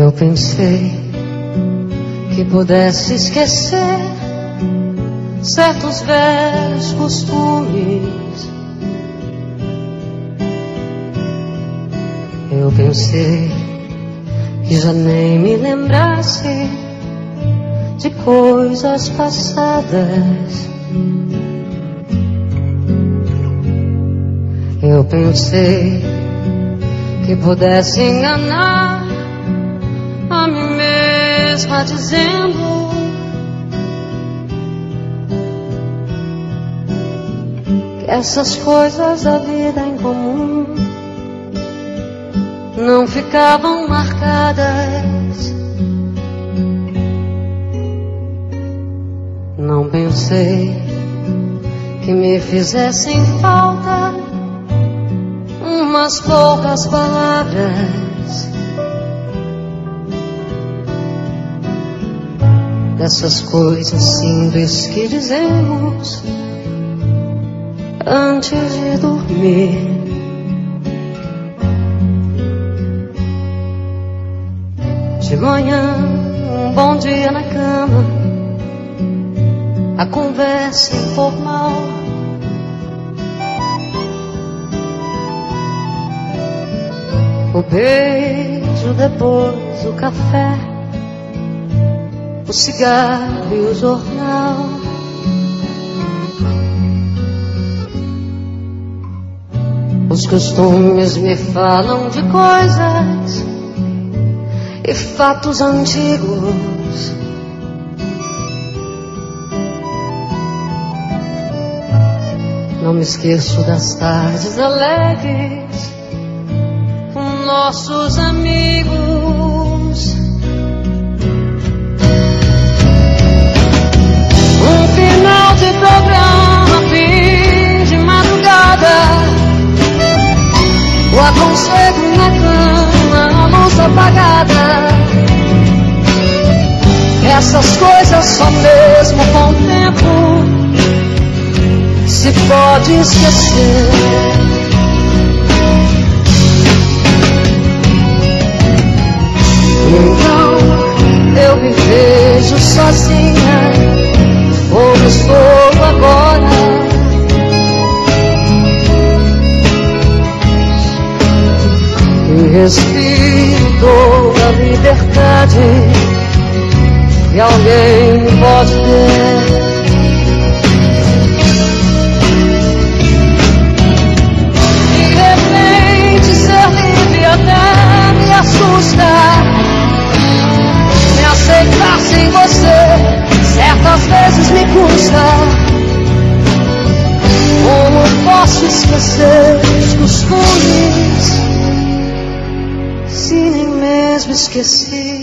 Eu pensei que pudesse esquecer certos velhos costumes. Eu pensei que já nem me lembrasse de coisas passadas. Eu pensei que pudesse enganar a mim mesma dizendo que essas coisas da vida em comum não ficavam marcadas. Não pensei que me fizessem falta umas poucas palavras dessas coisas simples que dizemos antes de dormir. De manhã, um bom dia na cama, a conversa informal. O beijo, depois o café, o cigarro e o jornal. Os costumes me falam de coisas e fatos antigos. Não me esqueço das tardes alegres com nossos amigos. Um final de programa, fim de madrugada, o aconchego na cama, a luz apagada. Essas coisas só mesmo com o tempo se pode esquecer. Então eu me vejo sozinha, como estou agora. E respiro toda a liberdade que alguém pode ter. Até me assusta me aceitar sem você, certas vezes me custa. Como posso esquecer os costumes se nem mesmo esqueci?